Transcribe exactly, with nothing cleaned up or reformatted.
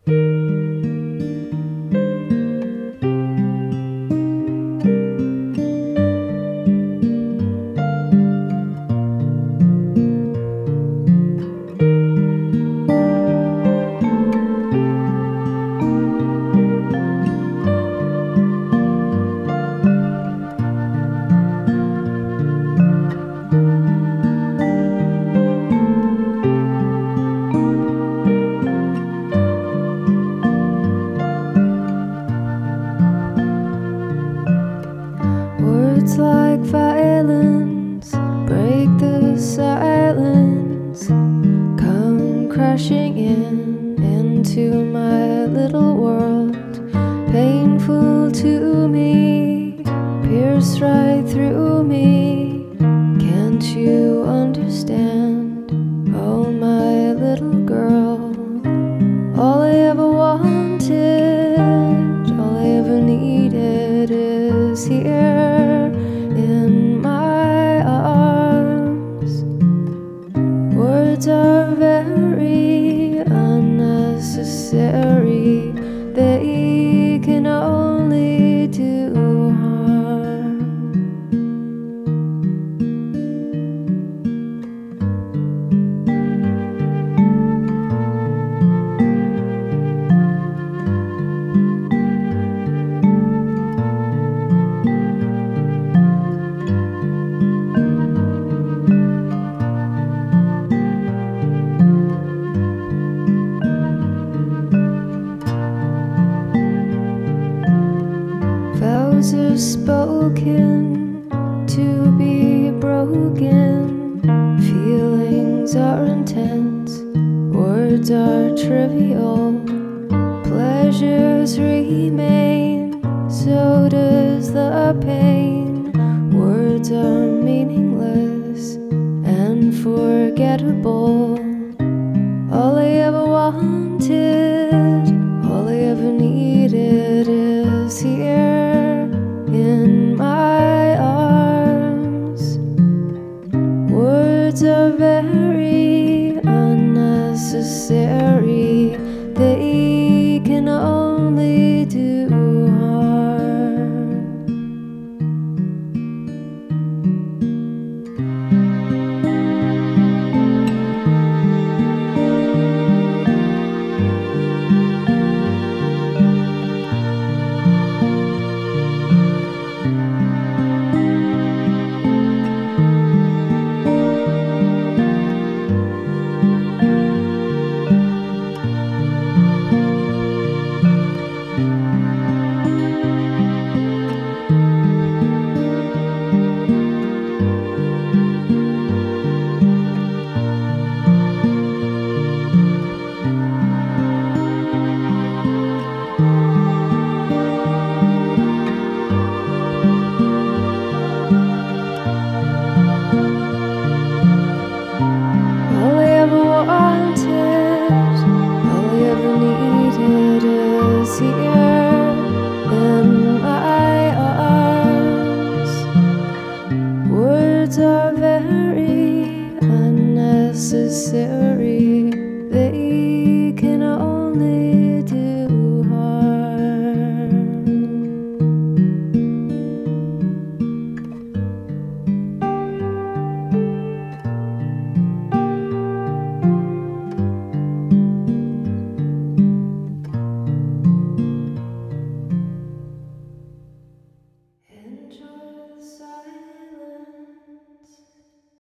Words like violence break the silence, come crashing in into my little world. Painful to me, pierce right through me. Can't you understand? Oh, my little girl. All I ever wanted, all I ever needed is here in my arms. Words are very unnecessary, they can only do harm. Vows are spoken to be broken. Feelings are intense, words are trivial. Pleasures remain, so does the pain. Words are meaningless and forgettable. All I ever wanted, all I ever needed is here in my arms. Words are very unnecessary,